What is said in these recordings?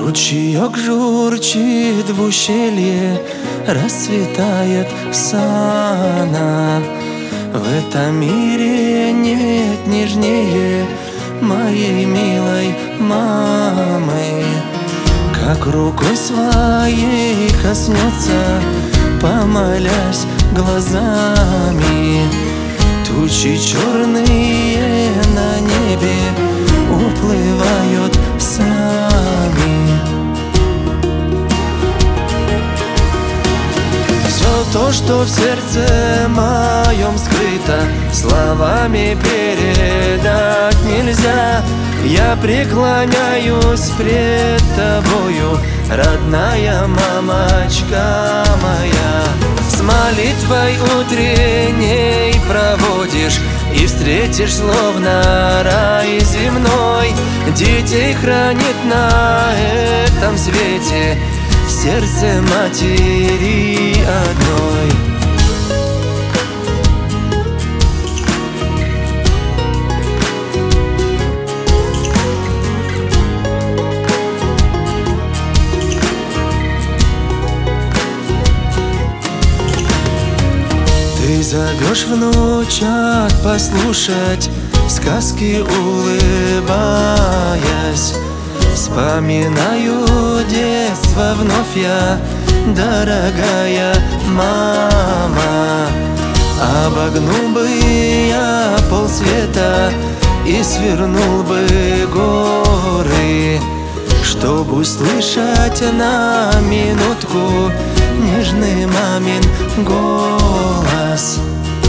Ручеек журчит в ущелье, расцветает сана. В этом мире нет нежнее моей милой мамы. Как рукой своей коснется, помолясь глазами. Тучи черные на небе уплывают сами. Все то, что в сердце моем скрыто, словами передать нельзя. Я преклоняюсь пред тобою, родная мамочка моя. С молитвой утренней проводишь и встретишь словно рай земной. Детей хранит на этом свете в сердце матери одной. Ты зовешь внучат послушать сказки, улыбаясь. Вспоминаю детство вновь я, дорогая мама. Обогнул бы я полсвета и свернул бы горы, чтоб услышать на минутку нежный мамин голос.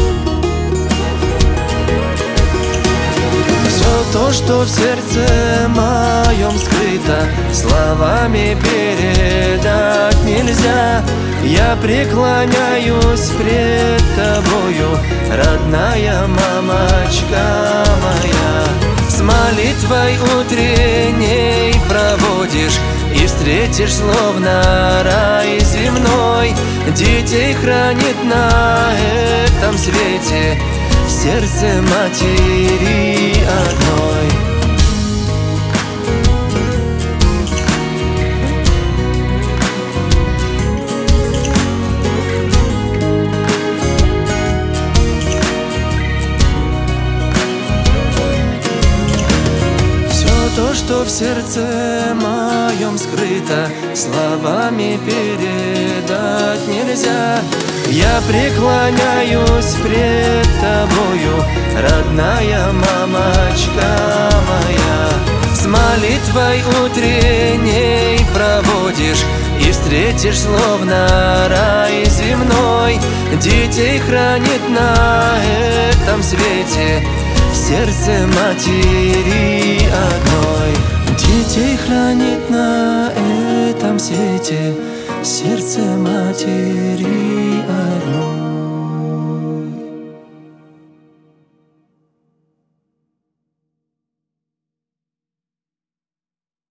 Все то, что в сердце моем скрыто, словами передать нельзя. Я преклоняюсь пред тобою, родная мамочка моя. С молитвой утренней проводишь и встретишь словно рай земной. Детей хранит на этом свете в сердце матери одной. То, что в сердце моем скрыто, словами передать нельзя. Я преклоняюсь пред тобою, родная мамочка моя. С молитвой утренней проводишь и встретишь словно рай земной. Детей хранит на этом свете в сердце матери одной. Детей хранит на этом свете в сердце матери